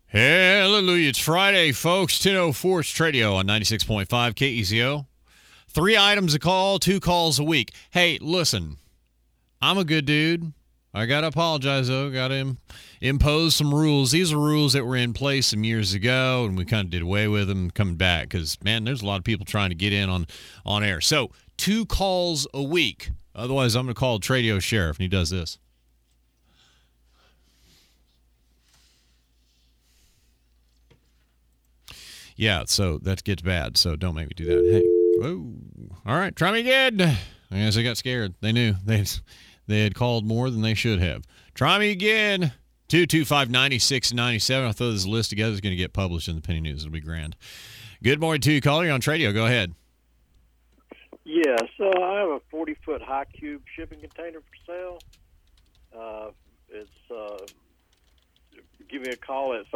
Hallelujah. It's Friday, folks. 10:04 Tradio on 96.5 KEZO. 3 items a call, 2 calls a week. Hey, listen, I'm a good dude. I got to apologize, though. Got to impose some rules. These are rules that were in place some years ago, and we kind of did away with them coming back because, man, there's a lot of people trying to get in on air. So 2 calls a week. Otherwise, I'm going to call Tradio Sheriff, and he does this. Yeah, so that gets bad, so don't make me do that. Hey, whoa. All right, try me again. I guess they got scared. They knew. They had called more than they should have. Try me again. 225-9697. I'll throw this list together. It's going to get published in the Penny News. It'll be grand. Good morning to you, caller. You're on Tradio. Go ahead. Yes, I have a 40-foot high cube shipping container for sale. Give me a call at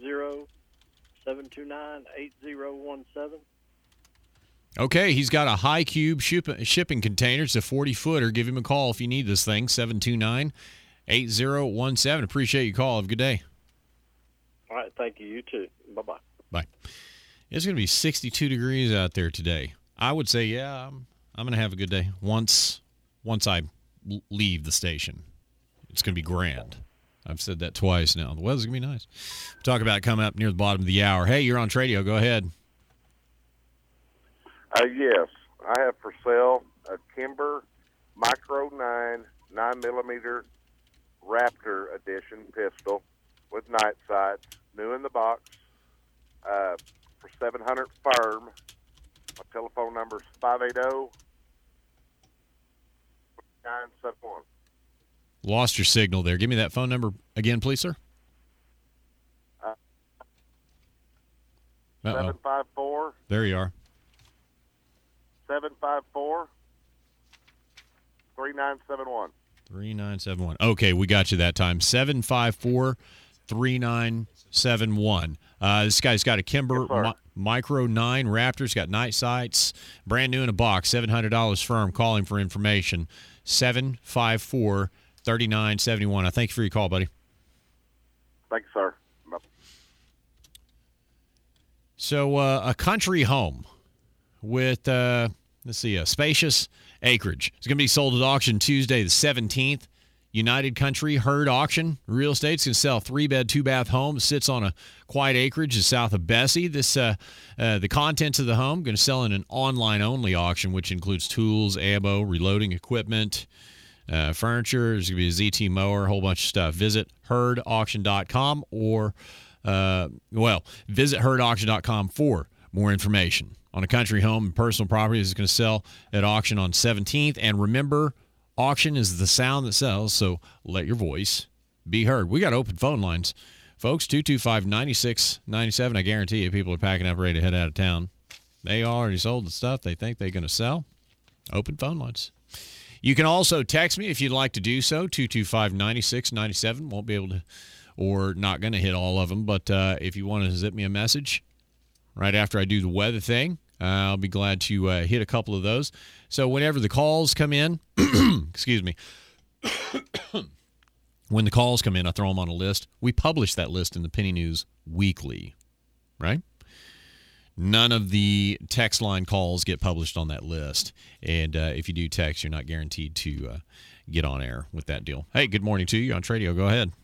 580-729-8017. Okay, he's got a high cube shipping container. It's a 40-footer. Give him a call if you need this thing, 729-8017. Appreciate your call. Have a good day. All right, thank you. You too. Bye-bye. Bye. It's going to be 62 degrees out there today. I would say, yeah, I'm going to have a good day once I leave the station. It's going to be grand. I've said that twice now. The weather's going to be nice. We'll talk about it coming up near the bottom of the hour. Hey, you're on Tradio. Go ahead. Yes, I have for sale a Kimber Micro 9mm Raptor Edition pistol with night sights, new in the box, for $700 firm. My telephone number is 580-971. Lost your signal there. Give me that phone number again, please, sir. 754. There you are. 754-3971. 3971. Okay, we got you that time. 754-3971. This guy's got a Kimber Micro 9 Raptor. He's got night sights. Brand new in a box. $700 firm. Call him for information. 754-3971. I thank you for your call, buddy. Thank you, sir. Bye. So a country home with, a spacious acreage. It's going to be sold at auction Tuesday the 17th. United Country Herd Auction. Real estate's going to sell a 3-bed, 2-bath home. It sits on a quiet acreage just south of Bessie. The contents of the home going to sell in an online-only auction, which includes tools, ammo, reloading equipment, furniture. There's going to be a ZT mower, a whole bunch of stuff. Visit herdauction.com visit herdauction.com for more information on a country home and personal property. Is going to sell at auction on 17th. And remember, auction is the sound that sells, so let your voice be heard. We got open phone lines. Folks, 225-9697. I guarantee you people are packing up ready to head out of town. They already sold the stuff they think they're going to sell. Open phone lines. You can also text me if you'd like to do so, 225-9697. Won't be able to, or not going to hit all of them, but if you want to zip me a message right after I do the weather thing, I'll be glad to hit a couple of those. So whenever the calls come in, excuse me, when the calls come in, I throw them on a list. We publish that list in the Penny News weekly, right? None of the text line calls get published on that list. And if you do text, you're not guaranteed to get on air with that deal. Hey, good morning to you on Tradio. Go ahead.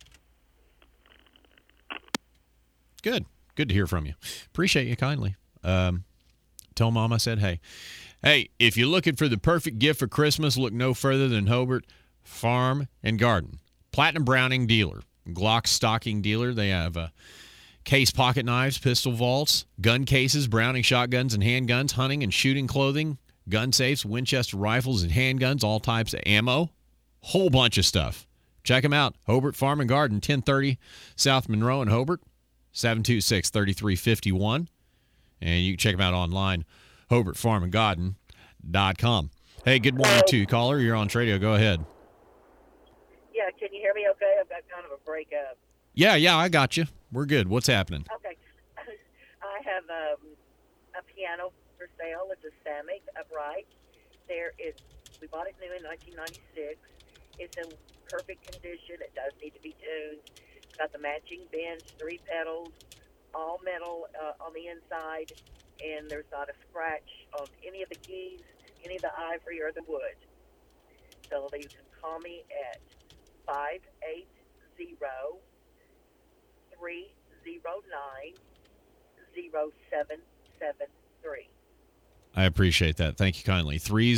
Good. Good to hear from you. Appreciate you kindly. Tell Mom I said hey. Hey, if you're looking for the perfect gift for Christmas, look no further than Hobart Farm and Garden. Platinum Browning dealer, Glock stocking dealer. They have case pocket knives, pistol vaults, gun cases, Browning shotguns and handguns, hunting and shooting clothing, gun safes, Winchester rifles and handguns, all types of ammo, whole bunch of stuff. Check them out. Hobart Farm and Garden, 1030 South Monroe in Hobart, 726-3351. And you can check them out online, HobartFarmandGarden.com. Hey, good morning to you, caller. You're on Tradio. Go ahead. Yeah, can you hear me okay? I've got kind of a breakup. Yeah, I got you. We're good. What's happening? Okay. I have a piano for sale. It's a Samick upright. We bought it new in 1996. It's in perfect condition. It does need to be tuned. Got the matching bench, 3 pedals, all metal on the inside, and there's not a scratch on any of the keys, any of the ivory or the wood. So you can call me at 580-309-0773. I appreciate that. Thank you kindly.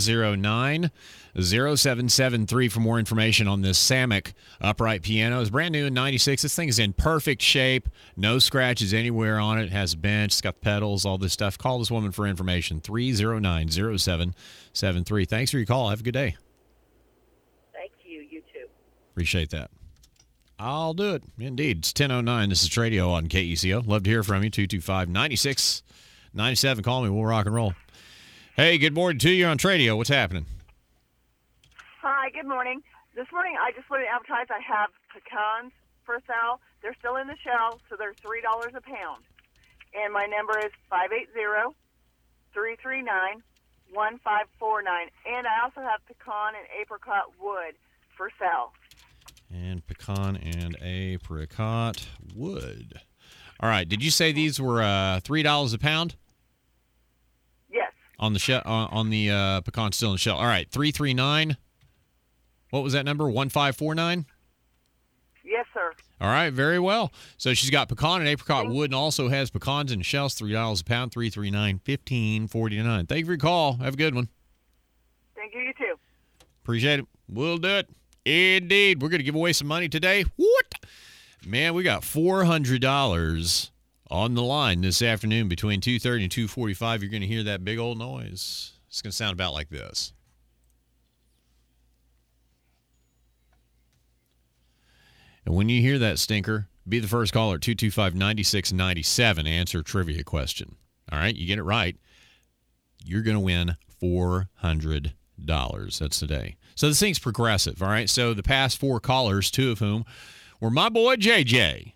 309-0773 for more information on this Samick upright piano. It's brand new in 96. This thing is in perfect shape. No scratches anywhere on it. It has a bench. It's got pedals, all this stuff. Call this woman for information. 309-0773. Thanks for your call. Have a good day. Thank you. You too. Appreciate that. I'll do it. Indeed. It's 10:09. This is Tradio on KECO. Love to hear from you. 225-9697. Call me. We'll rock and roll. Hey, good morning to you on Tradio. What's happening? Hi, good morning. This morning I just wanted to advertise I have pecans for sale. They're still in the shell, so they're $3 a pound. And my number is 580-339-1549. And I also have pecan and apricot wood for sale. And pecan and apricot wood. All right. Did you say these were $3 a pound? Yes. On the on the pecan still in the shell. All right, 339. What was that number? 1549? Yes, sir. All right, very well. So she's got pecan and apricot wood and also has pecans in shells, $3 a pound, 339-1549. Thank you for your call. Have a good one. Thank you, you too. Appreciate it. We'll do it. Indeed. We're going to give away some money today. What? Man, we got $400 on the line this afternoon between 2:30 and 2:45. You're going to hear that big old noise. It's going to sound about like this. And when you hear that stinker, be the first caller at 225-9697. Answer trivia question. All right, you get it right, you're going to win $400. That's today. So this thing's progressive, all right? So the past 4 callers, 2 of whom were my boy JJ,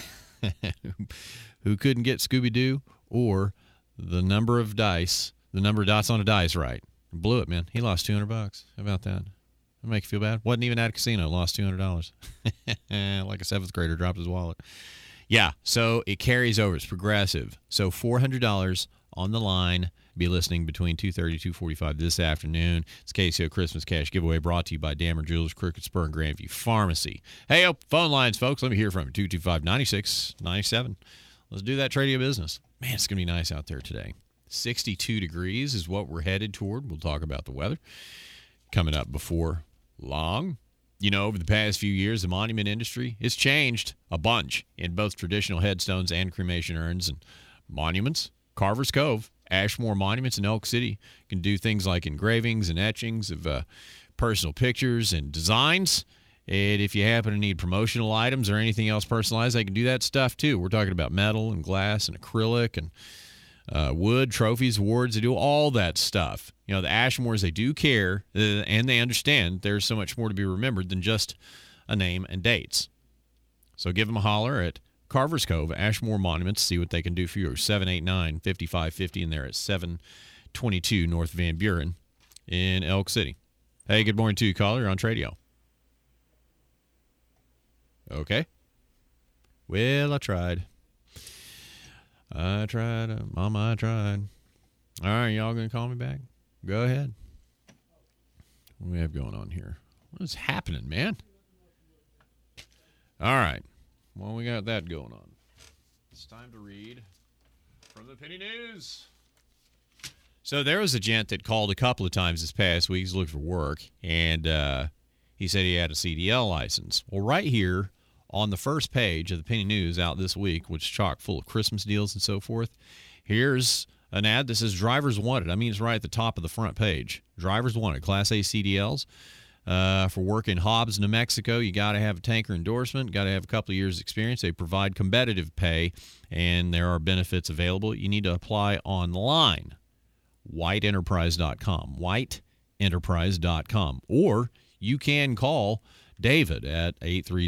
who couldn't get Scooby-Doo or the number of dots on a dice right. Blew it, man. He lost $200. How about that? That make you feel bad? Wasn't even at a casino. Lost $200. Like a 7th grader dropped his wallet. Yeah, so it carries over. It's progressive. So $400 on the line. Be listening between 2:30 and 2:45 this afternoon. It's KCO Christmas Cash Giveaway brought to you by Dammer Jewelers, Crooked Spur, and Grandview Pharmacy. Hey, phone lines, folks. Let me hear from you. 225-9697. Let's do that Tradio business. Man, it's going to be nice out there today. 62 degrees is what we're headed toward. We'll talk about the weather coming up before long. You know, over the past few years, the monument industry has changed a bunch in both traditional headstones and cremation urns and monuments. Carver's Cove, Ashmore Monuments in Elk City can do things like engravings and etchings of personal pictures and designs. And if you happen to need promotional items or anything else personalized, they can do that stuff too. We're talking about metal and glass and acrylic and wood, trophies, awards. They do all that stuff. You know, the Ashmores, they do care and they understand there's so much more to be remembered than just a name and dates. So give them a holler at Carver's Cove, Ashmore Monuments, see what they can do for you. 789-5550, and they're at 722 North Van Buren in Elk City. Hey, good morning to you, caller. You're on Tradio. Okay. Well, I tried. Mama, I tried. All right, y'all going to call me back? Go ahead. What do we have going on here? What is happening, man? All right. Well, we got that going on. It's time to read from the Penny News. So there was a gent that called a couple of times this past week. He's looking for work, and he said he had a CDL license. Well, right here on the first page of the Penny News out this week, which is chock full of Christmas deals and so forth, here's an ad that says drivers wanted. I mean, it's right at the top of the front page. Drivers wanted, Class A CDLs. For work in Hobbs, New Mexico, you got to have a tanker endorsement, got to have a couple of years' experience. They provide competitive pay, and there are benefits available. You need to apply online, whiteenterprise.com, whiteenterprise.com. Or you can call David at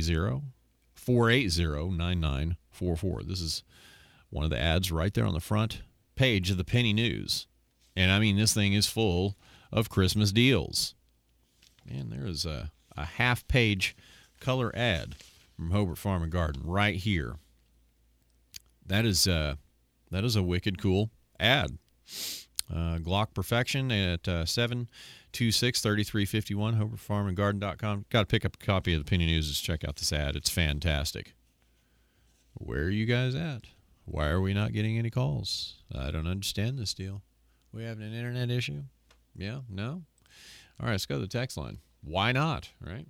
830-480-9944. This is one of the ads right there on the front page of the Penny News. And, I mean, this thing is full of Christmas deals. Man, there is a half-page color ad from Hobart Farm and Garden right here. That is a wicked cool ad. Glock Perfection at 726-3351, HobartFarmandGarden.com. Got to pick up a copy of the Penny News to check out this ad. It's fantastic. Where are you guys at? Why are we not getting any calls? I don't understand this deal. We having an internet issue? Yeah? No? All right, let's go to the text line. Why not, right?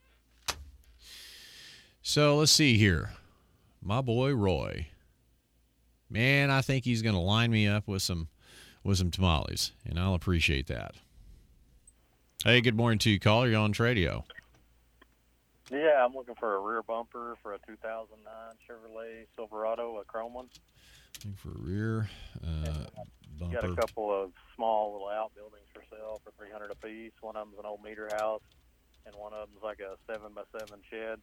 So let's see here. My boy Roy. Man, I think he's going to line me up with some tamales, and I'll appreciate that. Hey, good morning to you, caller. You're on Tradio. Yeah, I'm looking for a rear bumper for a 2009 Chevrolet Silverado, a chrome one. Looking for a rear bumper. Got a couple of small little outbuildings for sale for $300 a piece. One of them's an old meter house, and one of them's like a 7x7 shed.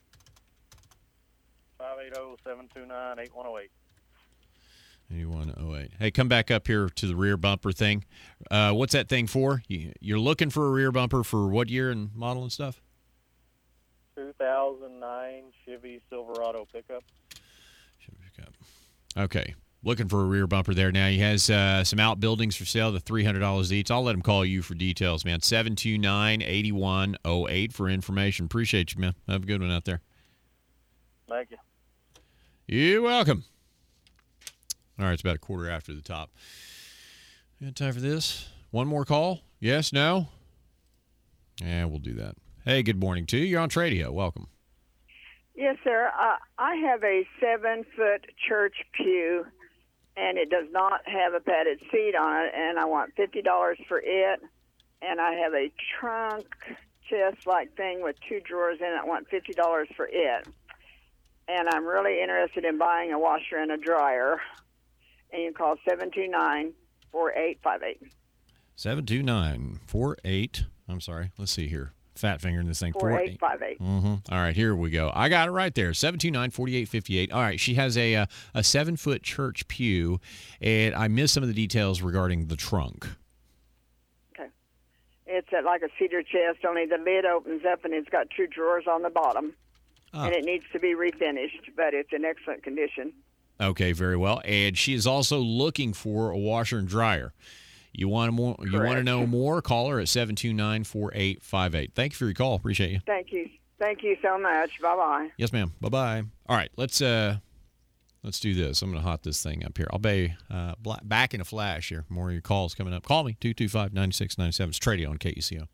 580-729-8108. 8108. Hey, come back up here to the rear bumper thing. What's that thing for? You're looking for a rear bumper for what year and model and stuff? 2009 Chevy Silverado pickup. Chevy pickup. Okay. Looking for a rear bumper there. Now, he has some outbuildings for sale, the $300 each. I'll let him call you for details, man. 729-8108 for information. Appreciate you, man. Have a good one out there. Thank you. You're welcome. All right, it's about a quarter after the top. You got time for this? One more call? Yes, no? Yeah, we'll do that. Hey, good morning to you. You're on Tradio. Welcome. Yes, sir. I have a 7-foot church pew, and it does not have a padded seat on it, and I want $50 for it. And I have a trunk chest-like thing with 2 drawers in it. I want $50 for it. And I'm really interested in buying a washer and a dryer. And you can call 729-4858. 729-48. I'm sorry. Let's see here. Fat finger in this thing. 4858. All right, here we go. I got it right there. 729-4858. All right, she has a 7-foot church pew, and I missed some of the details regarding the trunk. Okay. It's like a cedar chest, only the lid opens up, and it's got 2 drawers on the bottom. Oh. And it needs to be refinished, but it's in excellent condition. Okay, very well. And she is also looking for a washer and dryer. You want more? Correct. You want to know more? Call her at 729-4858. Thank you for your call. Appreciate you. Thank you. Thank you so much. Bye-bye. Yes, ma'am. Bye-bye. All right, let's do this. I'm going to hot this thing up here. I'll be back in a flash here. More of your calls coming up. Call me, 225-9697. It's Tradio on KUCO.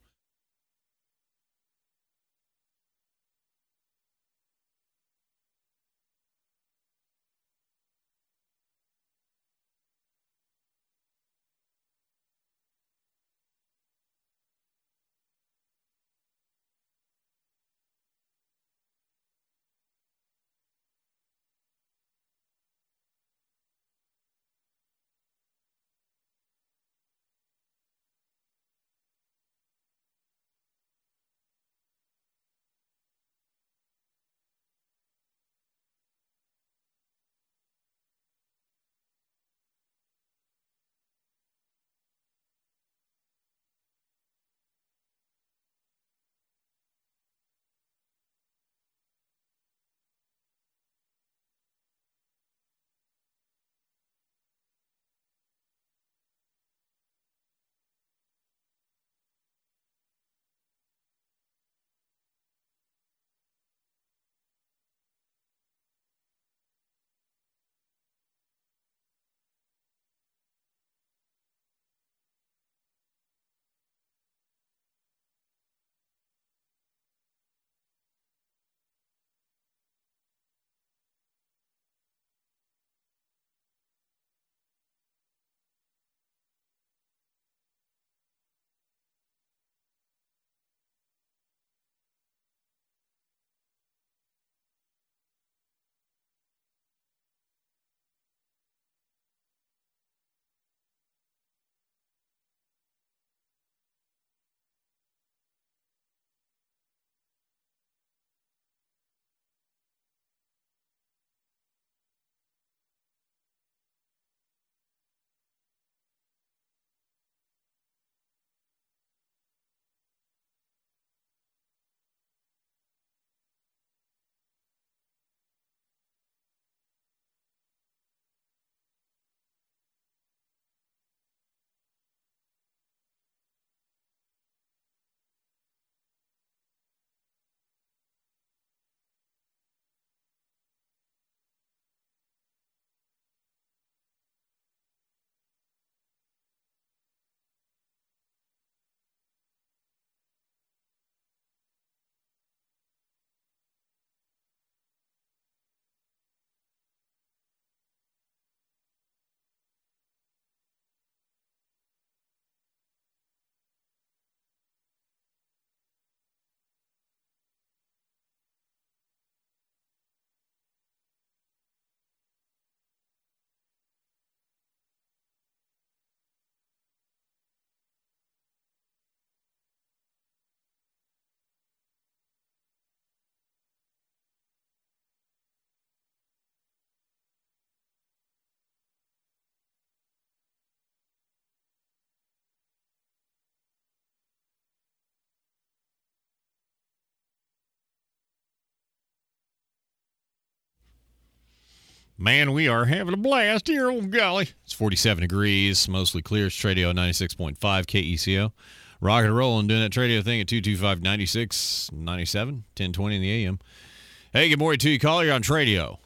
Man, we are having a blast here. Oh, golly. It's 47 degrees, mostly clear. It's Tradio 96.5 KECO. Rocking and rolling, doing that Tradio thing at 225 96 97, 1020 in the AM. Hey, good morning to you, caller. You're on Tradio.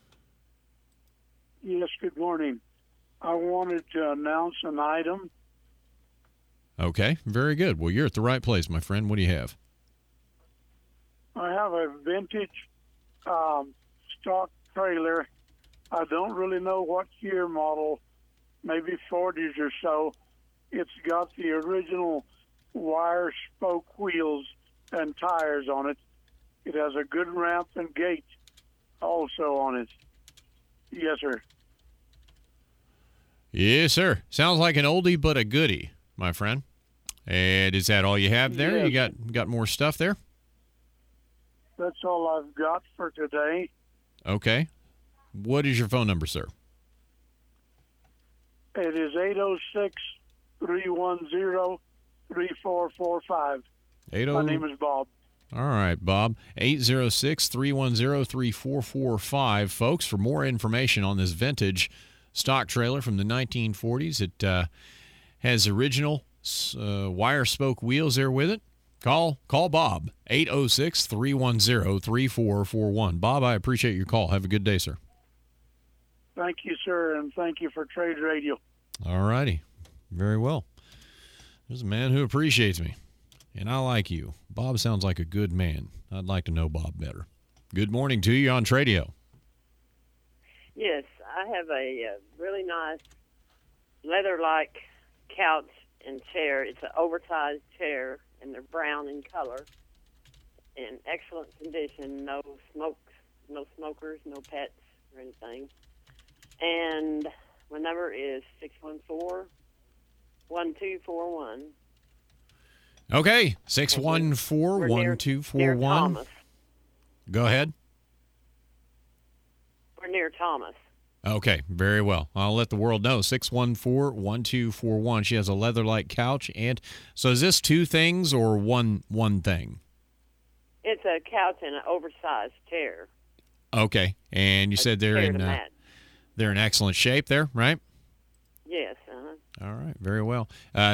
Yes, good morning. I wanted to announce an item. Okay, very good. Well, you're at the right place, my friend. What do you have? I have a vintage stock trailer. I don't really know what year model, maybe 40s or so. It's got the original wire spoke wheels and tires on it. It has a good ramp and gate also on it. Yes, sir. Yes, sir. Sounds like an oldie but a goodie, my friend. And is that all you have there? Yes. You got more stuff there? That's all I've got for today. Okay. What is your phone number, sir? It is 806-310-3445. My name is Bob. All right, Bob. 806-310-3445. Folks, for more information on this vintage stock trailer from the 1940s, it has original wire spoke wheels there with it. Call Bob, 806-310-3441. Bob, I appreciate your call. Have a good day, sir. Thank you, sir, and thank you for Trade Radio. All righty. Very well. There's a man who appreciates me, and I like you. Bob sounds like a good man. I'd like to know Bob better. Good morning to you on Tradio. Yes, I have a really nice leather-like couch and chair. It's an oversized chair, and they're brown in color, in excellent condition. No smokers, no pets or anything. And my number is 614-1241. Okay, 614-1241. Near Thomas. Go ahead. We're near Thomas. Okay, very well. I'll let the world know. 614-1241. She has a leather-like couch. And so is this two things or one thing? It's a couch and an oversized chair. Okay, and you said they're in excellent shape there, right? Yes. All right, very well.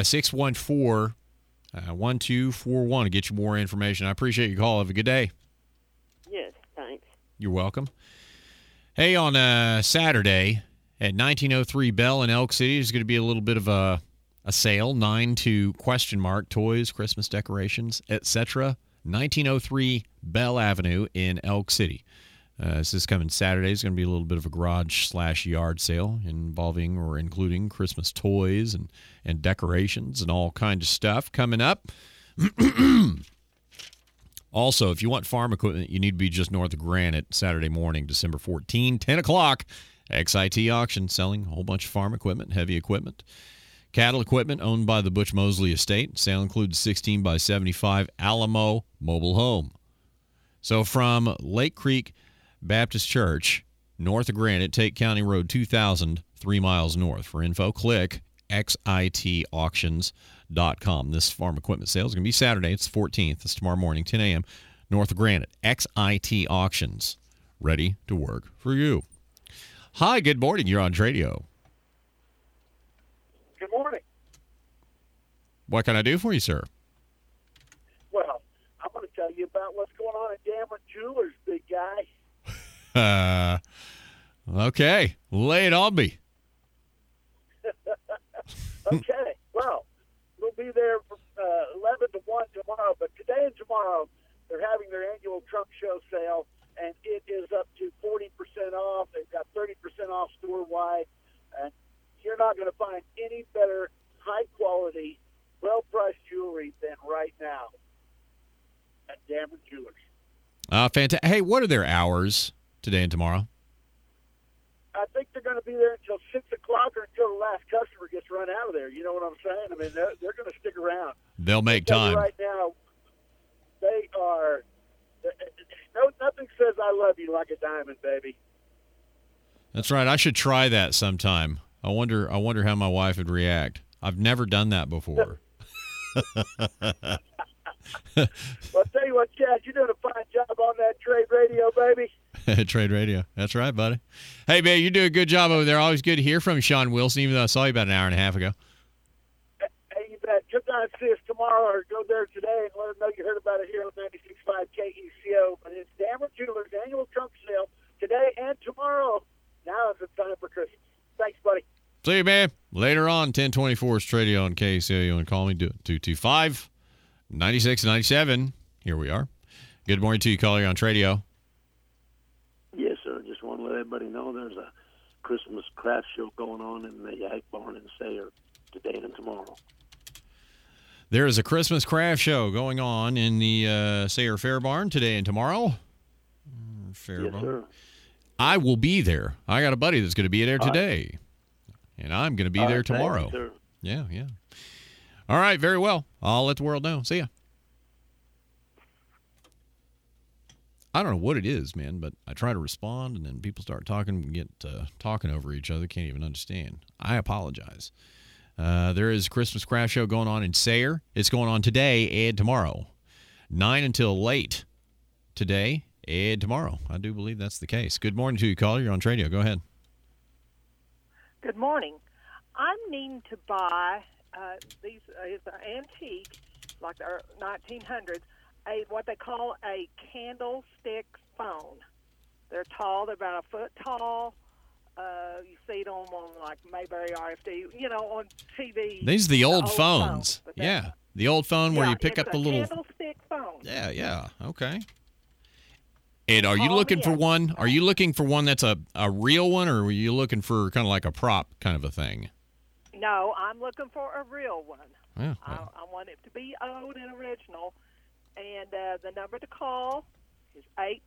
614-1241 to get you more information. I appreciate your call. Have a good day. Yes, thanks. You're welcome. Hey, on Saturday at 1903 Bell in Elk City, there's going to be a little bit of a sale, 9 to ? Toys, Christmas decorations, etc. 1903 Bell Avenue in Elk City. This is coming Saturday. It's going to be a little bit of a garage/yard sale involving or including Christmas toys and decorations and all kinds of stuff coming up. Also, if you want farm equipment, you need to be just north of Granite Saturday morning, December 14, 10 o'clock. XIT auction selling a whole bunch of farm equipment, heavy equipment. Cattle equipment owned by the Butch Mosley Estate. Sale includes 16 by 75 Alamo mobile home. So from Lake Creek Baptist Church, north of Granite, take County Road 2000, 3 miles north. For info, click xitauctions.com. This farm equipment sale is going to be Saturday. It's the 14th. It's tomorrow morning, 10 a.m., north of Granite. XIT Auctions, ready to work for you. Hi, good morning. You're on Tradio. Good morning. What can I do for you, sir? Well, I'm going to tell you about what's going on at Dameron Jewelers, big guy. Okay. Lay it on me. Okay. Well, we'll be there from 11 to 1 tomorrow, but today and tomorrow they're having their annual trunk show sale, and it is up to 40% off. They've got 30% off store-wide, and you're not going to find any better high-quality, well-priced jewelry than right now at Dameron Jewelers. Fantastic. Hey, what are their hours today and tomorrow? I think they're going to be there until 6 o'clock or until the last customer gets run out of there. You know what I'm saying? I mean, they're going to stick around. They'll make time. Right now, they are. Nothing says I love you like a diamond, baby. That's right. I should try that sometime. I wonder how my wife would react. I've never done that before. Well, I'll tell you what, Chad, you're doing a fine job on that Trade Radio, baby. Trade Radio. That's right, buddy. Hey, man, you're doing a good job over there. Always good to hear from you, Sean Wilson, even though I saw you about an hour and a half ago. Hey, you bet. Come down and see us tomorrow or go there today and let them know you heard about it here on 96.5 KECO. But it's Dameron Jewelers annual trunk sale today and tomorrow. Now is the time for Christmas. Thanks, buddy. See you, man. Later on, 1024 is Trade on KECO. You want to call me? Do it. 225-9697. Here we are. Good morning to you, caller. On Tradio. Yes, sir. Just want to let everybody know there's a Christmas craft show going on in the Ag Barn in Sayre today and tomorrow. There is a Christmas craft show going on in the Sayre Fair Barn today and tomorrow. Fair Yes, Barn. sir. I will be there. I got a buddy that's going to be there today, and I'm going to be All there right, thank you, tomorrow. sir. Yeah. All right, very well. I'll let the world know. See ya. I don't know what it is, man, but I try to respond, and then people start talking and get talking over each other. Can't even understand. I apologize. There is a Christmas craft show going on in Sayre. It's going on today and tomorrow. 9 until late today and tomorrow. I do believe that's the case. Good morning to you, caller. You're on Tradio. Go ahead. Good morning. I'm needing to buy these. It's an antique, like the 1900s. What they call a candlestick phone. They're tall. They're about a foot tall. You see them on like Mayberry RFD, on TV. These are the old phones. Yeah, the old phone where you pick up the little candlestick phone. Yeah. Okay. And are you looking for one? Are you looking for one that's a real one, or are you looking for kind of like a prop kind of a thing? No, I'm looking for a real one. Yeah. I want it to be old and original. And the number to call is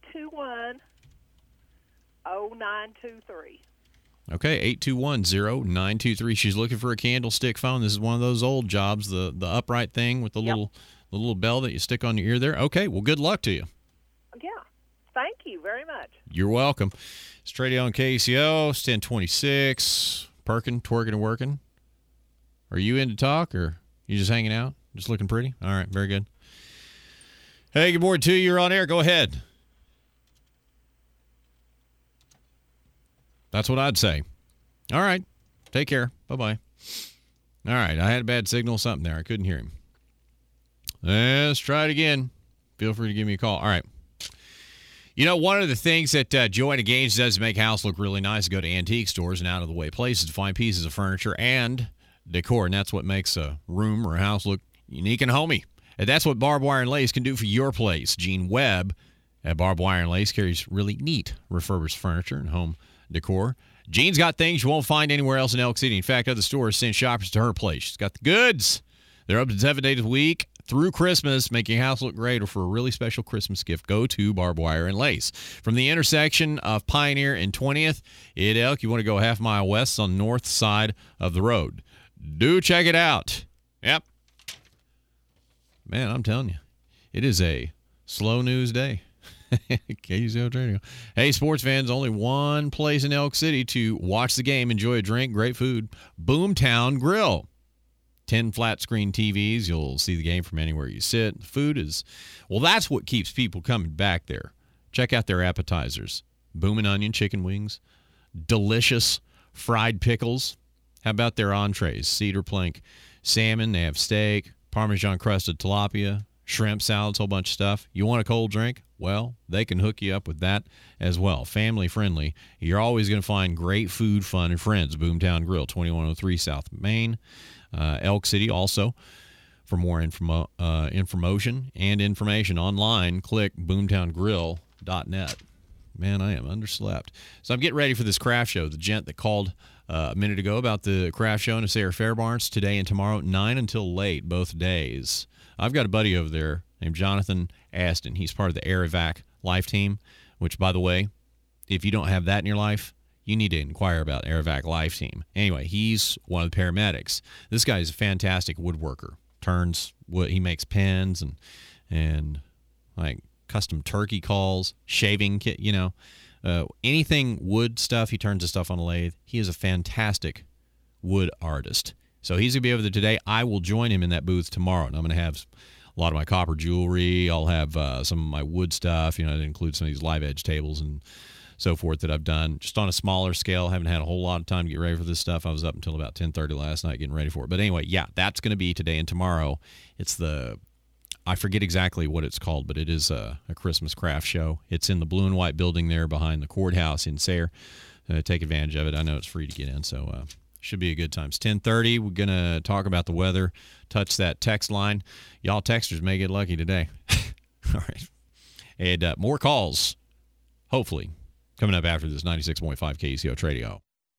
821-0923. Okay, 821-0923. She's looking for a candlestick phone. This is one of those old jobs, the upright thing with the little bell that you stick on your ear there. Okay, well, good luck to you. Yeah, thank you very much. You're welcome. It's Trady on KCO. It's 1026. Perking, twerking, and working. Are you in to talk, or you just hanging out? Just looking pretty? All right, very good. Hey, good morning to you. You're on air. Go ahead. That's what I'd say. All right. Take care. Bye-bye. All right. I had a bad signal, something there. I couldn't hear him. Let's try it again. Feel free to give me a call. All right. One of the things that Joanna Gaines does to make house look really nice is go to antique stores and out-of-the-way places to find pieces of furniture and decor, and that's what makes a room or a house look unique and homey. And that's what Barbed Wire and Lace can do for your place. Gene Webb at Barbed Wire and Lace carries really neat refurbished furniture and home decor. Gene's got things you won't find anywhere else in Elk City. In fact, other stores send shoppers to her place. She's got the goods. They're open 7 days a week through Christmas, making your house look great, or for a really special Christmas gift, go to Barbed Wire and Lace. From the intersection of Pioneer and 20th in Elk, you want to go half mile west on the north side of the road. Do check it out. Yep. Man, I'm telling you, it is a slow news day. KCO Radio. Hey, sports fans, only one place in Elk City to watch the game, enjoy a drink, great food. Boomtown Grill. 10 flat screen TVs. You'll see the game from anywhere you sit. The food is, well, that's what keeps people coming back there. Check out their appetizers. Boomin' onion chicken wings. Delicious fried pickles. How about their entrees? Cedar plank salmon. They have steak. Parmesan crusted tilapia, shrimp salads, whole bunch of stuff. You want a cold drink? Well, they can hook you up with that as well. Family friendly. You're always going to find great food, fun, and friends. Boomtown Grill, 2103 South Main, Elk City. Also, for more information and information online, click boomtowngrill.net. Man, I am underslept. So I'm getting ready for this craft show. The gent that called a minute ago about the craft show in the Sayre Fair Barns today and tomorrow, 9 until late, both days. I've got a buddy over there named Jonathan Aston. He's part of the Air-Evac Life Team, which, by the way, if you don't have that in your life, you need to inquire about Air-Evac Life Team. Anyway, he's one of the paramedics. This guy is a fantastic woodworker. Turns wood. He makes pens and like custom turkey calls, shaving kit, anything wood stuff. He turns the stuff on a lathe. He is a fantastic wood artist. So he's going to be over there today. I will join him in that booth tomorrow, and I'm going to have a lot of my copper jewelry. I'll have some of my wood stuff. That includes some of these live edge tables and so forth that I've done just on a smaller scale. Haven't had a whole lot of time to get ready for this stuff. I was up until about 10:30 last night getting ready for it. But anyway, yeah, that's going to be today and tomorrow. It's I forget exactly what it's called, but it is a Christmas craft show. It's in the blue and white building there behind the courthouse in Sayre. Take advantage of it. I know it's free to get in, so should be a good time. It's 10:30. We're going to talk about the weather, touch that text line. Y'all texters may get lucky today. All right. And more calls, hopefully, coming up after this 96.5 KUCO Radio.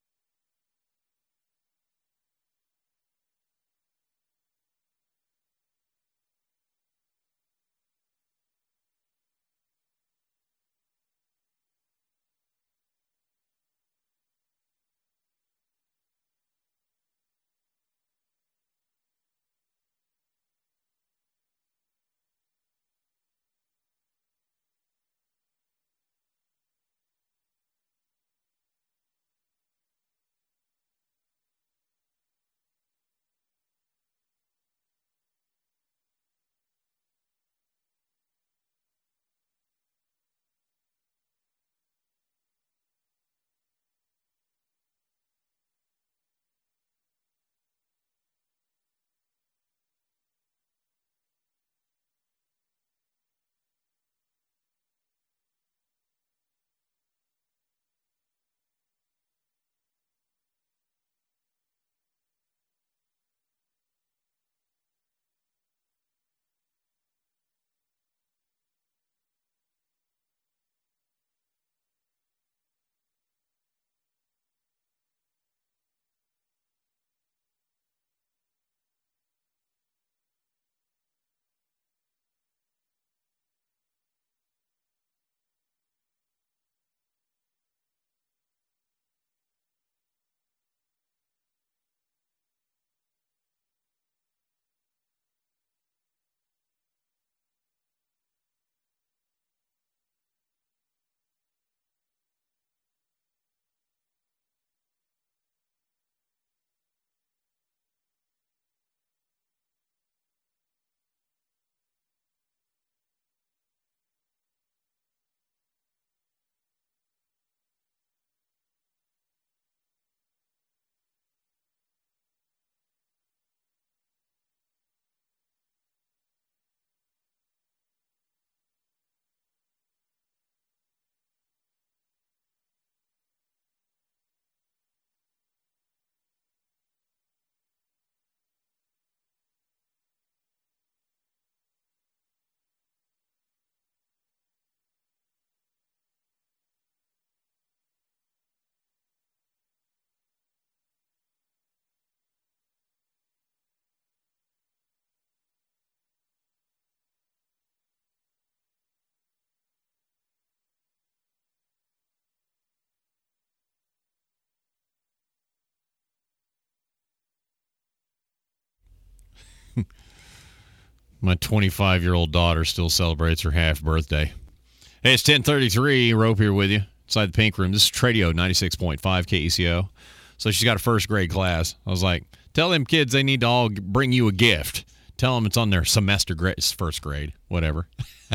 My 25-year-old daughter still celebrates her half birthday. Hey, it's 10:33. Rope here with you inside the Pink Room. This is Tradio 96.5 KUCO. So she's got a first grade class. I was like, tell them kids they need to all bring you a gift. Tell them it's on their semester grade. It's first grade, whatever.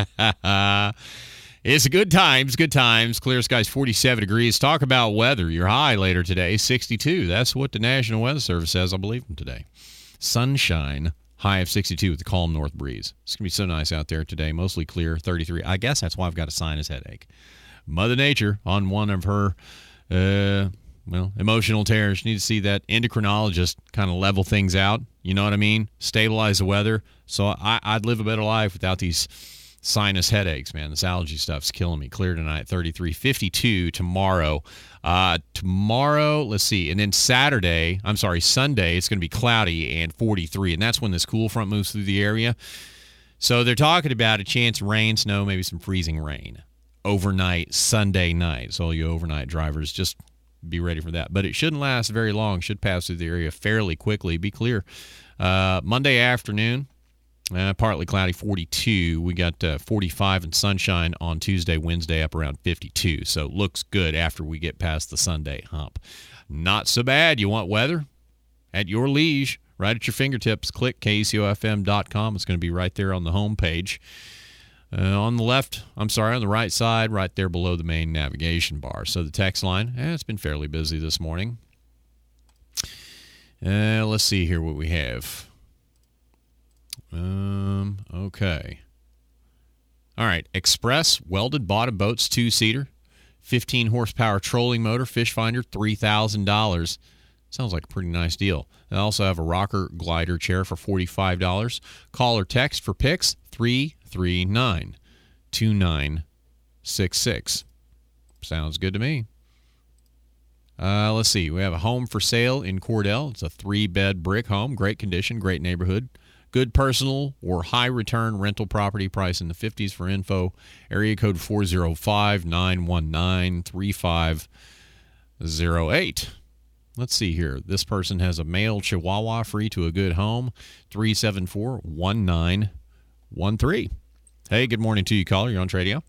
It's good times, good times. Clear skies, 47 degrees. Talk about weather. Your high later today, 62. That's what the National Weather Service says, I believe, today. Sunshine, high of 62 with a calm north breeze. It's going to be so nice out there today. Mostly clear, 33. I guess that's why I've got a sinus headache. Mother Nature on one of her, emotional tears. You need to see that endocrinologist kind of level things out. You know what I mean? Stabilize the weather. So I'd live a better life without these sinus headaches, man. This allergy stuff's killing me. Clear tonight, 33, 52 tomorrow. Tomorrow, let's see. And then Sunday, it's going to be cloudy and 43. And that's when this cool front moves through the area. So they're talking about a chance of rain, snow, maybe some freezing rain overnight, Sunday night. So all you overnight drivers, just be ready for that. But it shouldn't last very long. Should pass through the area fairly quickly. Be clear. Monday afternoon, partly cloudy, 42. We got 45 and sunshine on Tuesday, Wednesday, up around 52. So looks good after we get past the Sunday hump. Not so bad. You want weather? At your liege. right at your fingertips. Click KCOFM.com. It's going to be right there on the home page. On the right side, right there below the main navigation bar. So the text line, it's been fairly busy this morning. Let's see here what we have. Okay. All right. Express welded bottom boats 2-seater, 15 horsepower trolling motor, fish finder, $3,000. Sounds like a pretty nice deal. They also have a rocker glider chair for $45. Call or text for pics 339-2966. Sounds good to me. Let's see. We have a home for sale in Cordell. It's a 3-bed brick home. Great condition, great neighborhood. Good personal or high return rental property, price in the 50s. For info, area code 405-919-3508. Let's see here. This person has a male Chihuahua free to a good home, 374-1913. Hey, good morning to you, caller. You're on Tradio.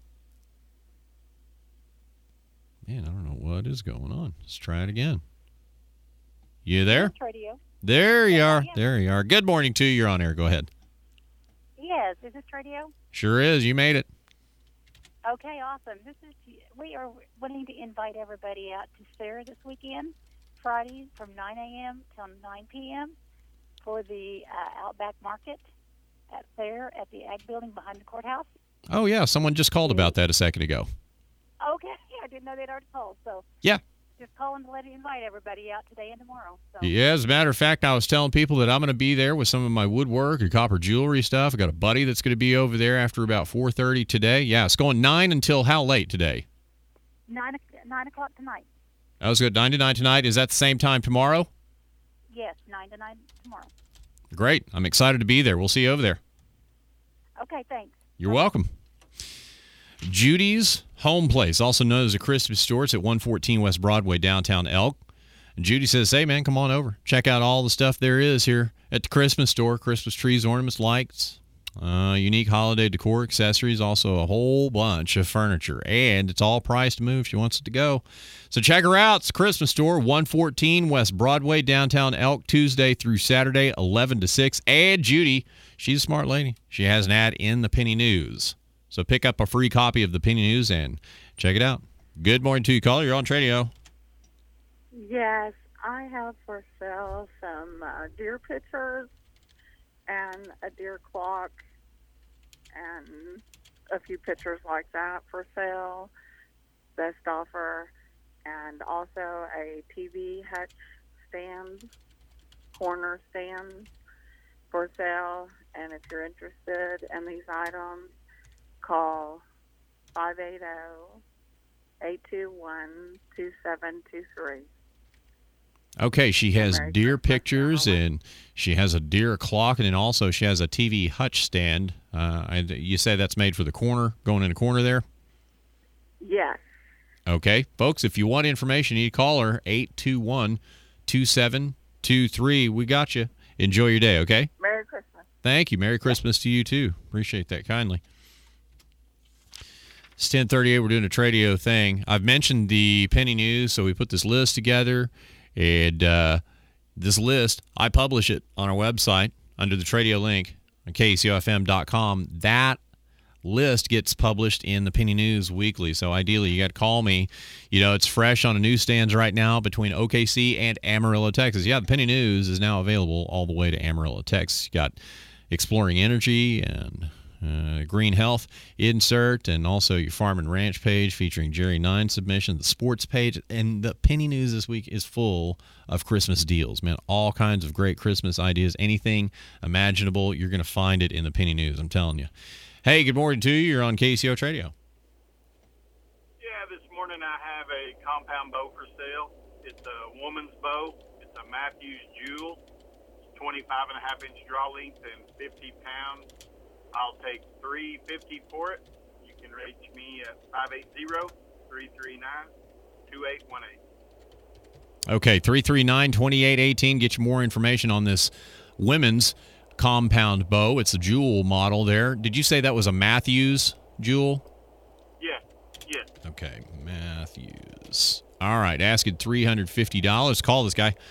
Man, I don't know what is going on. Let's try it again. You there? Tradio. There you are. There you are. Good morning to you. You're on air. Go ahead. Yes, is this Tradio? Sure is. You made it. Okay, awesome. We are wanting to invite everybody out to Fair this weekend, Friday from 9 a.m. till 9 p.m. for the Outback Market at Fair at the Ag Building behind the courthouse. Oh, yeah. Someone just called about that a second ago. Okay, I didn't know they'd already called. So yeah, just calling to invite everybody out today and tomorrow. So. Yeah, as a matter of fact, I was telling people that I'm going to be there with some of my woodwork and copper jewelry stuff. I got a buddy that's going to be over there after about 4:30 today. Yeah, it's going 9 until how late today? 9 o'clock tonight. That was good. 9 to 9 tonight. Is that the same time tomorrow? Yes, 9 to 9 tomorrow. Great. I'm excited to be there. We'll see you over there. Okay, thanks. You're welcome. Judy's Home Place, also known as a Christmas store. It's at 114 West Broadway, downtown Elk. And Judy says, hey, man, come on over. Check out all the stuff there is here at the Christmas store. Christmas trees, ornaments, lights, unique holiday decor, accessories, also a whole bunch of furniture. And it's all priced to move. She wants it to go. So check her out. It's the Christmas store, 114 West Broadway, downtown Elk, Tuesday through Saturday, 11 to 6. And Judy, she's a smart lady. She has an ad in the Penny News. So pick up a free copy of the Penny News and check it out. Good morning to you, caller. You're on Tradio. Yes, I have for sale some deer pictures and a deer clock and a few pictures like that for sale. Best offer. And also a TV hutch stand, corner stand for sale. And if you're interested in these items, call 580-821-2723. Okay, she has deer pictures, and she has a deer clock, and then also she has a TV hutch stand. You say that's made for the corner, going in the corner there? Yes. Okay, folks, if you want information, you need to call her, 821-2723. We got you. Enjoy your day, okay? Merry Christmas. Thank you. Merry Christmas to you, too. Appreciate that kindly. It's 10:38. We're doing a Tradio thing. I've mentioned the Penny News, so we put this list together. And this list, I publish it on our website under the Tradio link on KCOFM.com. That list gets published in the Penny News weekly. So ideally, you got to call me. You know, it's fresh on the newsstands right now between OKC and Amarillo, Texas. Yeah, the Penny News is now available all the way to Amarillo, Texas. You got Exploring Energy and Green Health insert, and also your Farm and Ranch page featuring Jerry 9 submission, the sports page, and the Penny News this week is full of Christmas deals. Man, all kinds of great Christmas ideas. Anything imaginable, you're going to find it in the Penny News, I'm telling you. Hey, good morning to you. You're on KCO Tradio. Yeah, this morning I have a compound bow for sale. It's a woman's bow. It's a Matthews Jewel. It's 25.5-inch draw length and 50 pounds. I'll take $350 for it. You can reach me at 580-339-2818. Okay, 339-2818. Get you more information on this women's compound bow. It's a Jewel model there. Did you say that was a Matthews Jewel? Yes, yes. Okay, Matthews. All right, asking $350. Call this guy,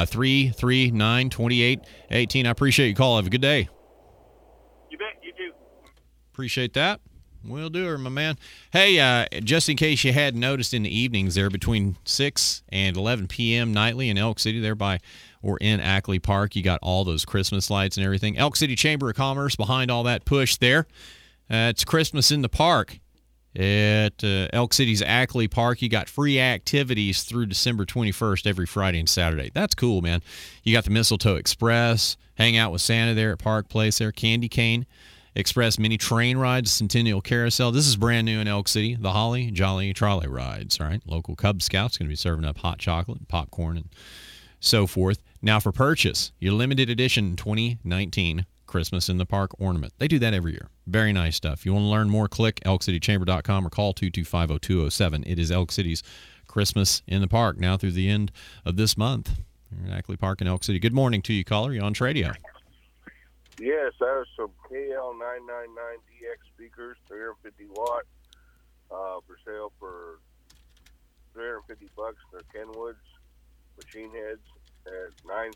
339-2818. I appreciate your call. Have a good day. You bet. You too. Appreciate that. We'll do her, my man. Hey, just in case you hadn't noticed, in the evenings there between 6 and 11 p.m. nightly in Elk City, there by or in Ackley Park, you got all those Christmas lights and everything. Elk City Chamber of Commerce behind all that push there. It's Christmas in the park at Elk City's Ackley Park. You got free activities through December 21st every Friday and Saturday. That's cool, man. You got the Mistletoe Express, hang out with Santa there at Park Place there, Candy Cane Express mini train rides, Centennial Carousel. This is brand new in Elk City. The Holly Jolly Trolley rides, all right? Local Cub Scouts going to be serving up hot chocolate, popcorn, and so forth. Now for purchase, your limited edition 2019 Christmas in the Park ornament. They do that every year. Very nice stuff. You want to learn more, click elkcitychamber.com or call 225-0207. It is Elk City's Christmas in the Park now through the end of this month. You're in Ackley Park in Elk City. Good morning to you, caller. You're on Tradio. Yes, I have some KL999DX speakers, 350 watt, for sale for $350. They're Kenwoods machine heads at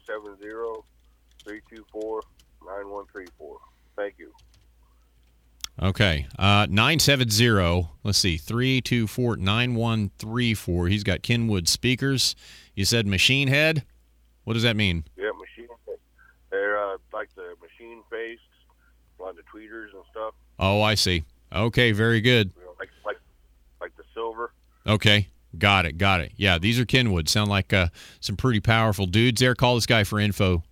970-324-9134. Thank you. Okay, 970. Let's see, 324-9134. He's got Kenwood speakers. You said machine head. What does that mean? Yeah, machine head. They're like the machine faced, like the tweeters and stuff. Oh, I see. Okay, very good. You know, like the silver. Okay, got it. Yeah, these are Kenwood. Sound like some pretty powerful dudes there. Call this guy for info,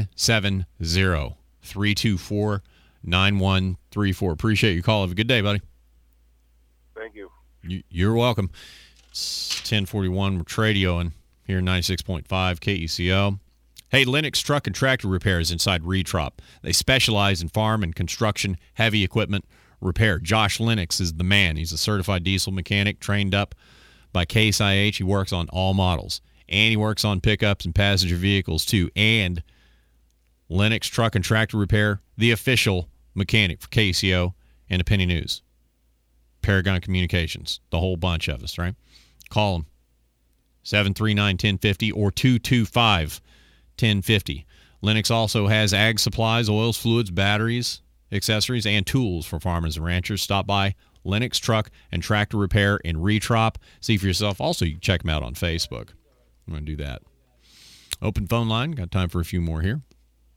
970-324-9134. Appreciate your call. Have a good day, buddy. Thank you. You're welcome. It's 1041 Tradio and here 96.5 KECO. Hey, Lennox Truck and Tractor Repairs inside Retrop. They specialize in farm and construction heavy equipment repair. Josh Lennox is the man. He's a certified diesel mechanic trained up by Case IH. He works on all models. And he works on pickups and passenger vehicles too. And Lennox Truck and Tractor Repair, the official mechanic for KCO and the Penny News. Paragon Communications, the whole bunch of us, right? Call them. 739-1050 or 225-1050. Lennox also has ag supplies, oils, fluids, batteries, accessories, and tools for farmers and ranchers. Stop by Lennox Truck and Tractor Repair in Retrop. See for yourself. Also, you can check them out on Facebook. I'm going to do that. Open phone line. Got time for a few more here.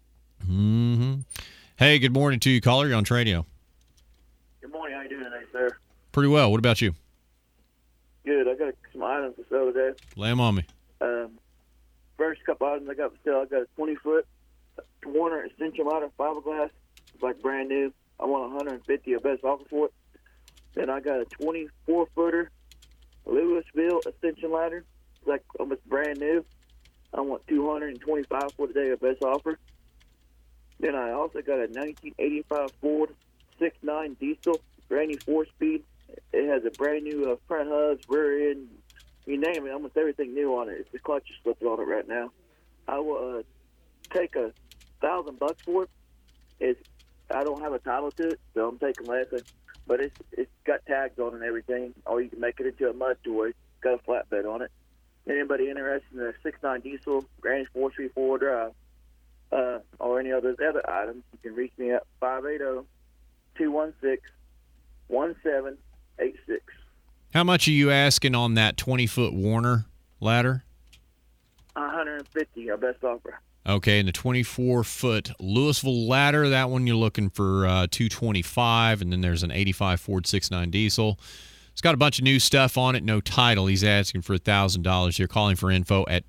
Hey, good morning to you, caller. You're on Tradio. Good morning. How you doing today, sir? Pretty well. What about you? Good. I got some items to sell today. Lay them on me. First couple items I got for sale. I got a 20-foot Warner extension ladder, fiberglass. It's like brand new. I want 150 a best offer for it. Then I got a 24-footer Louisville extension ladder. It's like almost brand new. I want 225 for today a best offer. Then I also got a 1985 Ford 6.9 diesel, brand new 4-speed. It has a brand new front hubs, rear end, you name it, almost everything new on it. It's the clutch is slipping on it right now. I will take $1,000 for it. I don't have a title to it, so I'm taking less. But it's got tags on it and everything, or you can make it into a mud toy. It's got a flatbed on it. Anybody interested in a 6.9 diesel, brand new 4-speed 4-wheel drive, or any of those other items, you can reach me at 580-216-1786. How much are you asking on that 20-foot Warner ladder? 150, our best offer. Okay, and the 24-foot Louisville ladder, that one you're looking for $225, and then there's an 85 Ford 6.9 diesel. It's got a bunch of new stuff on it, no title. He's asking for $1,000. You're calling for info at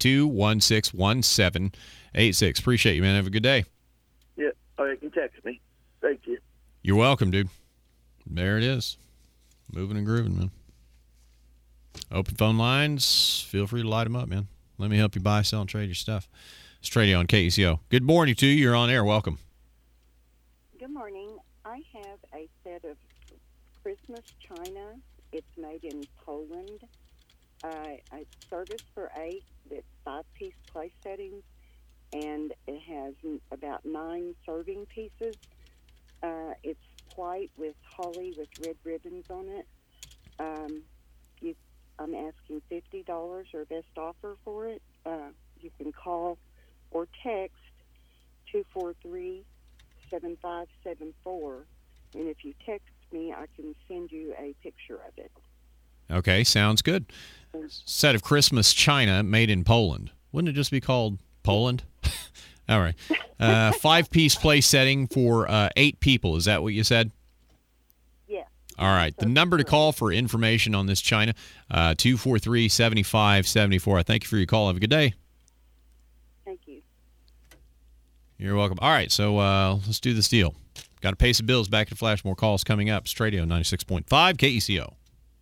216-1786. Appreciate you, man. Have a good day. Yeah, you can text me. Thank you. You're welcome, dude. There it is. Moving and grooving, man. Open phone lines. Feel free to light them up, man. Let me help you buy, sell, and trade your stuff. It's Tradio on KECO. Good morning to you. You're on air. Welcome. Good morning. I have a set of Christmas china. It's made in Poland. I service for 8. It's 5-piece place settings, and it has about 9 serving pieces. It's white with holly with red ribbons on it. I'm asking $50 or best offer for it. You can call or text 243-7574. And if you text me, I can send you a picture of it. Okay, sounds good. Set of Christmas china made in Poland. Wouldn't it just be called Poland? All right. 5-piece place setting for 8 people. Is that what you said? Yeah. All right. The number to call for information on this china, 243-7574. Thank you for your call. Have a good day. Thank you. You're welcome. All right, so let's do this deal. Got to pay some bills. Back to Flash. More calls coming up. Stradio 96.5 KECO.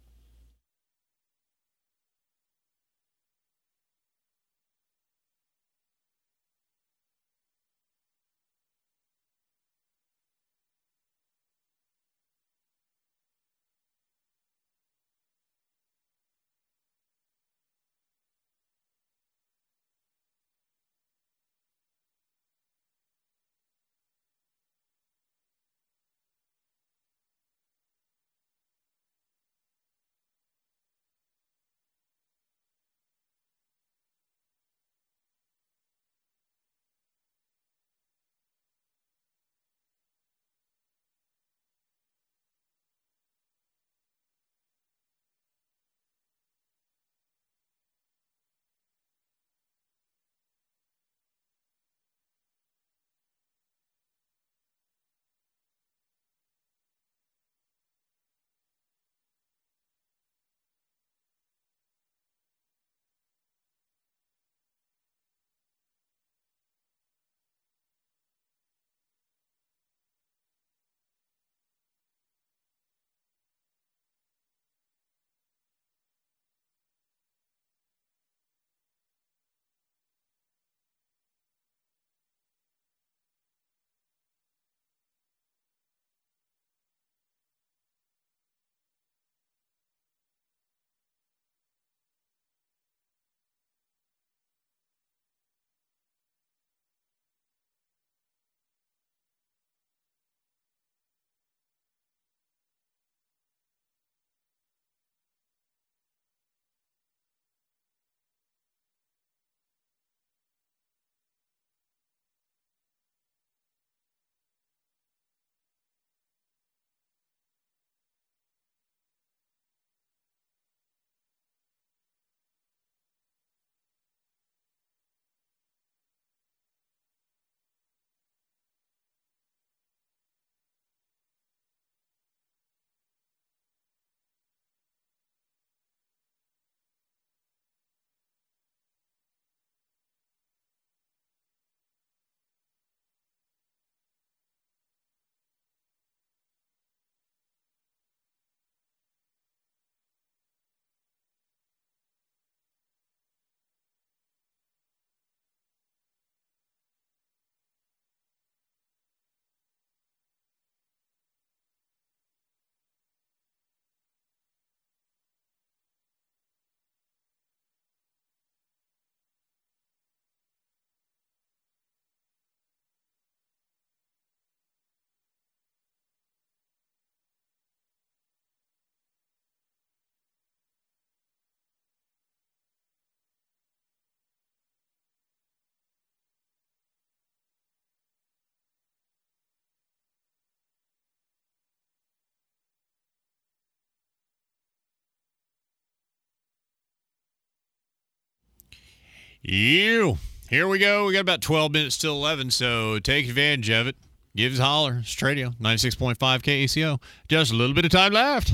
Here we go. We got about 12 minutes till 11, so take advantage of it. Give us a holler. It's Tradio, 96.5 KECO. Just a little bit of time left.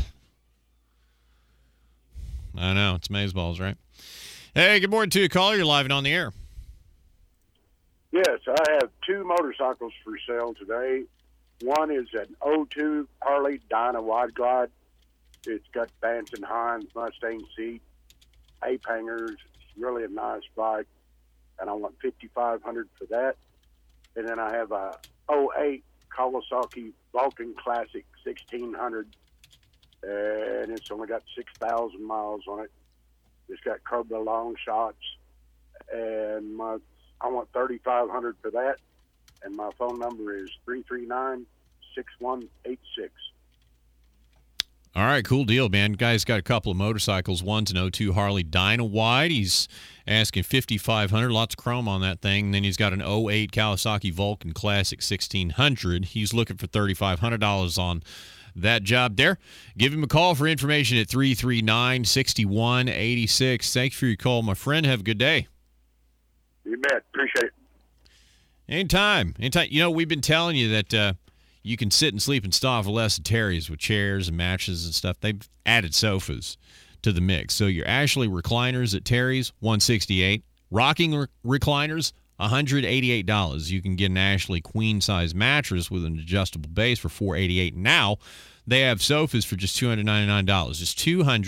I know. It's amazeballs, right? Hey, good morning to you, caller. You're live and on the air. Yes, I have 2 motorcycles for sale today. One is an 02 Harley Dyna Wide Glide. It's got Vance and Hines Mustang seat, ape hangers. It's really a nice bike, and I want $5,500 for that. And then I have a 08 Kawasaki Vulcan Classic 1600, and it's only got 6,000 miles on it. It's got Cobra long shots, and I want $3,500 for that. And my phone number is 339-6186. All right, cool deal, man. Guy's got a couple of motorcycles. One's an 02 Harley Dynawide. He's asking $5,500. Lots of chrome on that thing. And then he's got an 08 Kawasaki Vulcan Classic 1600. He's looking for $3,500 on that job there. Give him a call for information at 339-6186. Thanks for your call, my friend. Have a good day. You bet. Appreciate it. Anytime. You know, we've been telling you that you can sit and sleep and stuff less at Terry's with chairs and mattresses and stuff. They've added sofas to the mix. So your Ashley recliners at Terry's, $168. Rocking recliners, $188. You can get an Ashley queen-size mattress with an adjustable base for $488. Now they have sofas for just $299. Just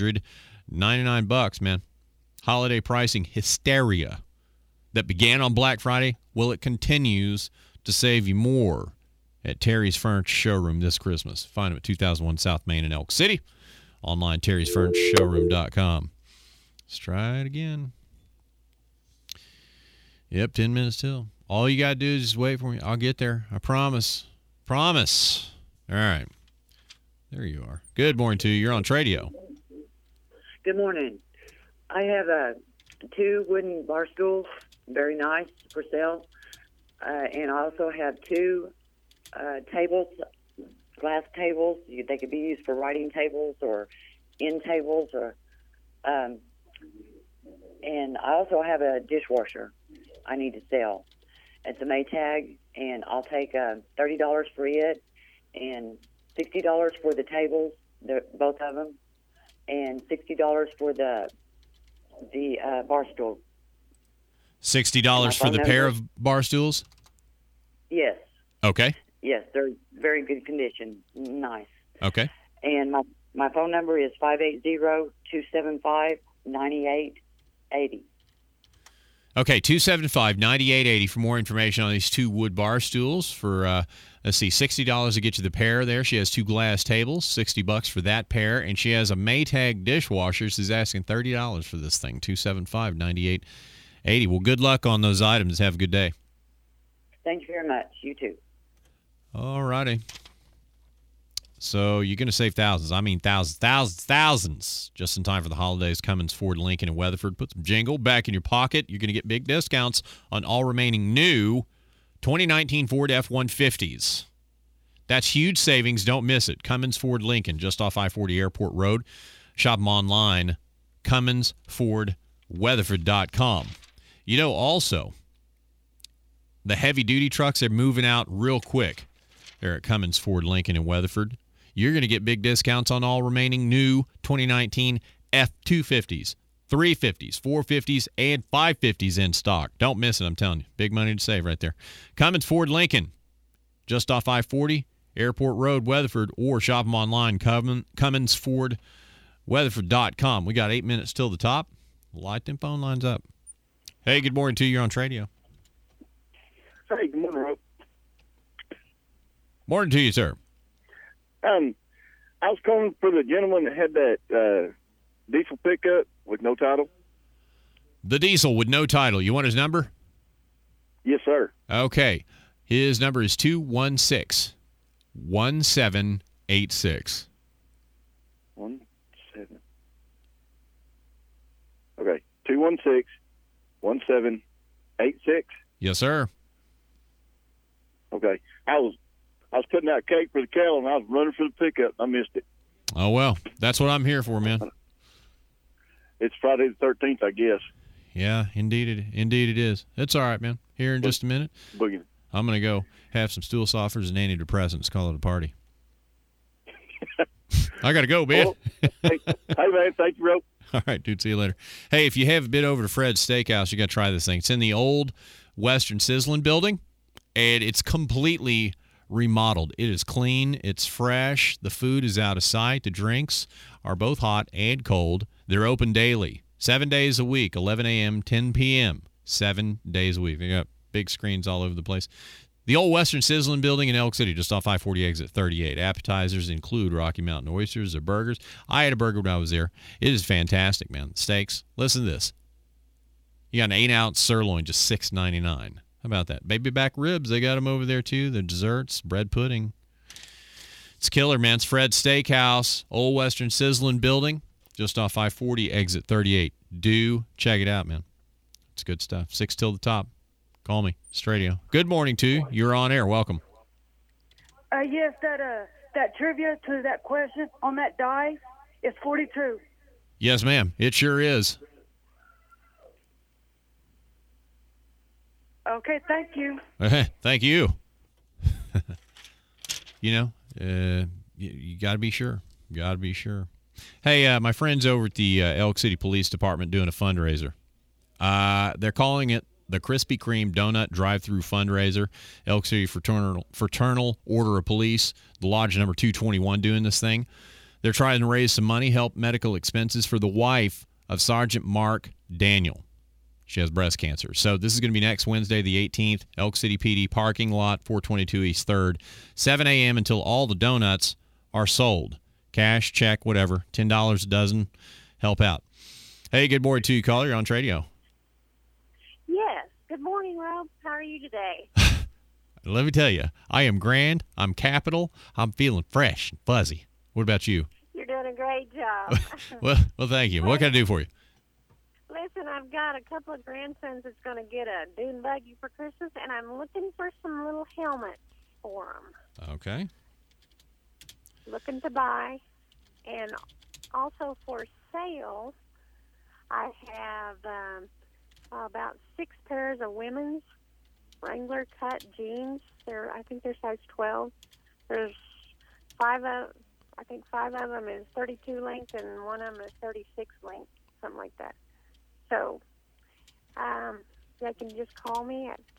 $299, man. Holiday pricing hysteria that began on Black Friday. Well, it continues to save you more at Terry's Furniture Showroom this Christmas. Find them at 2001 South Main in Elk City. Online, terrysfurnituresshowroom.com. Let's try it again. Yep, 10 minutes till. All you got to do is just wait for me. I'll get there. I promise. Promise. All right. There you are. Good morning to you. You're on Tradio. Good morning. I have 2 wooden bar stools, very nice, for sale. And I also have 2 tables, glass tables. They could be used for writing tables or end tables, or and I also have a dishwasher I need to sell. It's a Maytag, and I'll take $30 for it and $60 for the tables, both of them, and $60 for the bar stool. $60 for the pair of bar stools? Yes. Okay. Yes, they're very good condition. Nice. Okay. And my phone number is 580-275-9880. Okay, 275-9880 for more information on these 2 wood bar stools for, let's see, $60 to get you the pair there. She has 2 glass tables, $60 for that pair, and she has a Maytag dishwasher. She's asking $30 for this thing, 275-9880. Well, good luck on those items. Have a good day. Thank you very much. You too. All righty. So you're going to save thousands. I mean thousands. Just in time for the holidays. Cummins, Ford, Lincoln, and Weatherford. Put some jingle back in your pocket. You're going to get big discounts on all remaining new 2019 Ford F-150s. That's huge savings. Don't miss it. Cummins, Ford, Lincoln, just off I-40 Airport Road. Shop them online. CumminsFordWeatherford.com. You know, also, the heavy-duty trucks are moving out real quick. They're at Cummins, Ford, Lincoln, and Weatherford. You're going to get big discounts on all remaining new 2019 F-250s, 350s, 450s, and 550s in stock. Don't miss it, I'm telling you. Big money to save right there. Cummins, Ford, Lincoln, just off I-40, Airport Road, Weatherford, or shop them online, CumminsFordWeatherford.com. We got 8 minutes till the top. Light them phone lines up. Hey, good morning to you. You're on Tradio. Hey, good morning, Rob. Morning to you, sir. I was calling for the gentleman that had that diesel pickup with no title. The diesel with no title. You want his number? Yes, sir. Okay. His number is 216-1786. 17. Okay, 216-1786. Yes, sir. Okay, I was putting out cake for the cattle, and I was running for the pickup. I missed it. Oh, well, that's what I'm here for, man. It's Friday the 13th, I guess. Yeah, indeed it is. It's all right, man. Here in just a minute, Boogie. I'm going to go have some stool softeners and antidepressants. Call it a party. I got to go, man. Hey, man, thank you, Rope. All right, dude, see you later. Hey, if you have been over to Fred's Steakhouse, you got to try this thing. It's in the old Western Sizzlin' building, and it's completely remodeled. It is clean. It's fresh. The food is out of sight. The drinks are both hot and cold. They're open daily, 7 days a week, 11 a.m., 10 p.m., 7 days a week. They got big screens all over the place. The old Western Sizzlin' building in Elk City, just off I-40 exit 38. Appetizers include Rocky Mountain oysters or burgers. I had a burger when I was there. It is fantastic, man. Steaks. Listen to this. You got an 8-ounce sirloin, just $6.99. How about that? Baby back ribs, they got them over there too. The desserts, bread pudding. It's killer, man. It's Fred's Steakhouse, Old Western Sizzling Building, just off I-40, exit 38. Do check it out, man. It's good stuff. 6 till the top. Call me. Stradio. Good morning to you. You're on air. Welcome. Yes, that trivia to that question on that die is 42. Yes, ma'am. It sure is. Okay, thank you. Thank you. You got to be sure. Got to be sure. Hey, my friends over at the Elk City Police Department doing a fundraiser. They're calling it the Krispy Kreme Donut Drive-Thru Fundraiser. Elk City Fraternal Order of Police, the Lodge number 221, doing this thing. They're trying to raise some money, help medical expenses for the wife of Sergeant Mark Daniel. She has breast cancer. So this is going to be next Wednesday, the 18th, Elk City PD parking lot, 422 East 3rd, 7 a.m. until all the donuts are sold. Cash, check, whatever, $10 a dozen. Help out. Hey, good morning to you, caller. You're on Tradio. Yes. Good morning, Rob. How are you today? Let me tell you, I am grand. I'm capital. I'm feeling fresh and fuzzy. What about you? You're doing a great job. Well, thank you. What can I do for you? Listen, I've got a couple of grandsons that's going to get a dune buggy for Christmas, and I'm looking for some little helmets for them. Okay. Looking to buy. And also for sale, I have about 6 pairs of women's Wrangler cut jeans. I think they're size 12. There's 5 of them is 32 length, and one of them is 36 length, something like that. So, they can just call me at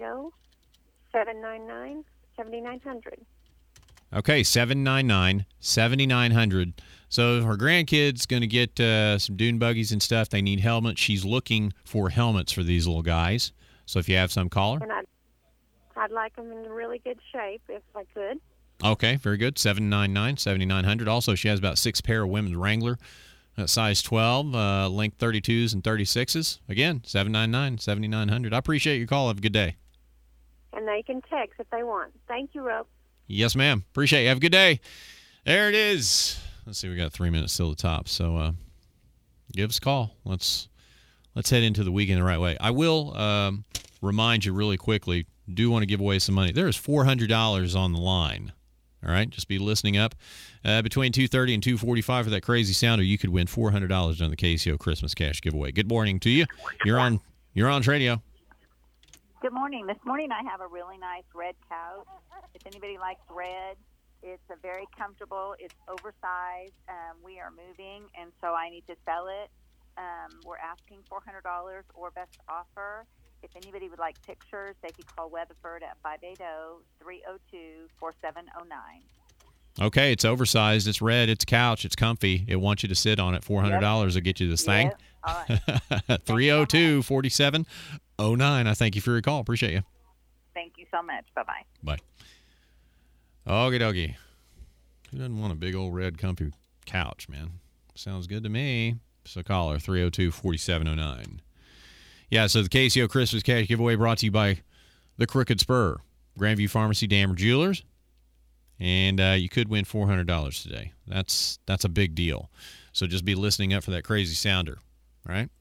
580-799-7900. Okay, 799-7900. So her grandkid's going to get some dune buggies and stuff. They need helmets. She's looking for helmets for these little guys. So if you have some, call her. And I'd like them in really good shape if I could. Okay, very good. 799-7900. Also, she has about 6 pair of women's Wrangler. Size 12, length 32s and 36s. Again, 799-7900. I appreciate your call. Have a good day. And they can text if they want. Thank you, Rob. Yes, ma'am. Appreciate it. Have a good day. There it is. Let's see. We got 3 minutes till the top. So give us a call. Let's head into the weekend the right way. I will remind you really quickly, do want to give away some money. There is $400 on the line. All right, just be listening up. Between 2:30 and 2:45 for that crazy sounder, you could win $400 on the KCO Christmas Cash giveaway. Good morning to you. You're on Radio. Good morning. This morning I have a really nice red couch. If anybody likes red, it's a very comfortable. It's oversized. We are moving, and so I need to sell it. We're asking $400 or best offer. If anybody would like pictures, they could call Weatherford at 580-302-4709. Okay, it's oversized. It's red. It's a couch. It's comfy. It wants you to sit on it. $400 will get you this thing. All right. 302-4709. I thank you for your call. Appreciate you. Thank you so much. Bye-bye. Bye. Okie dokie. Who doesn't want a big old red comfy couch, man? Sounds good to me. So call her, 302-4709. Yeah, so the KCO Christmas Cash giveaway brought to you by the Crooked Spur, Grandview Pharmacy, Dammer Jewelers, and you could win $400 today. That's a big deal. So just be listening up for that crazy sounder, all right?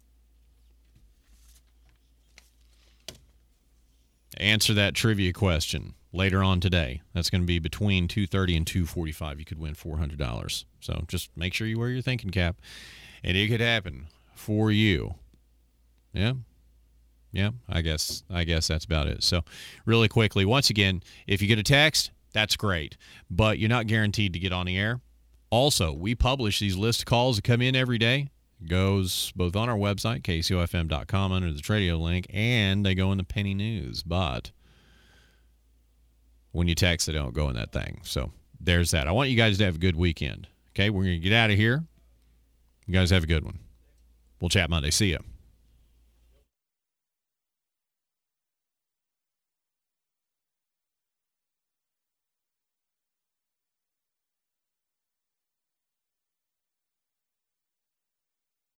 Answer that trivia question later on today. That's going to be between 2:30 and 2:45. You could win $400. So just make sure you wear your thinking cap, and it could happen for you. Yeah. Yeah, I guess that's about it. So really quickly, once again, if you get a text, that's great, but you're not guaranteed to get on the air. Also, we publish these list of calls that come in every day. It goes both on our website, kcofm.com, under the Tradio link, and they go in the Penny News. But when you text, they don't go in that thing. So there's that. I want you guys to have a good weekend. Okay, we're going to get out of here. You guys have a good one. We'll chat Monday. See ya.